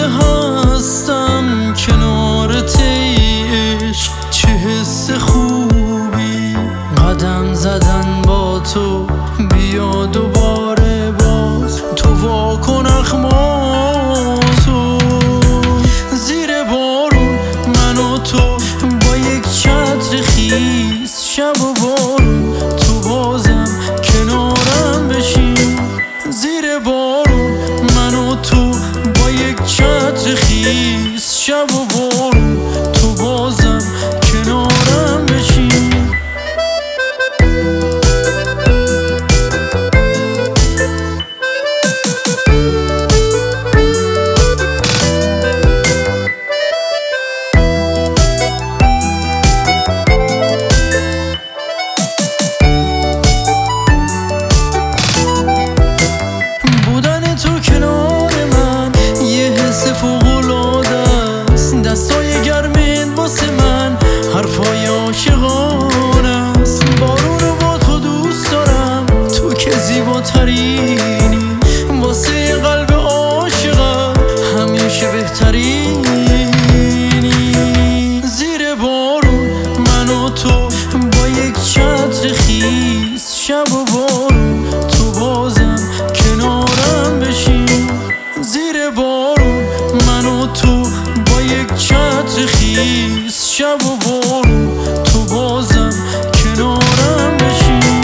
هستم کنارت عشق، چه حس خوبی قدم زدن با تو، بیا دوباره باز تو واکن اخماسو. زیر بارون من و تو با یک چتر خیس، شب و بارون تو بازم کنارم بشین. زیر بارون من و تو با یک چتر خیس، شب و بارون تو بازم کنارم بشین. دستای گرمت واسه من حرفای عاشقانه است. بارون رو با تو دوست دارم، تو که زیباترینی، واسه قلب عاشقم همیشه بهترینی. زیر بارون من و تو با یک چتر خیس، شب و بارون تو بازم کنارم بشین. زیر بارون من و تو با یک چتر خیس، شب و بارون تو بازم کنارم بشین.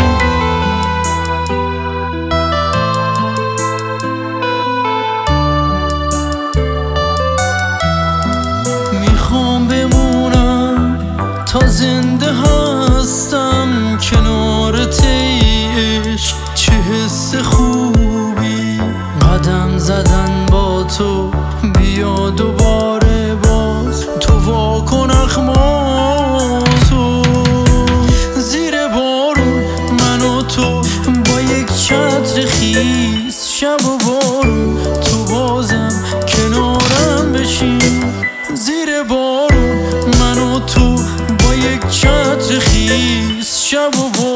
میخوام بمونم تا زنده هستم کنارت عشق، چه حس خوبی قدم زدن با تو، بیا دوباره باز تو واکن اخماسو. زیر بارون من و تو با یک چتر خیس، شب و بارون تو بازم کنارم بشین. زیر بارون من و تو با یک چتر خیس، شب و بارون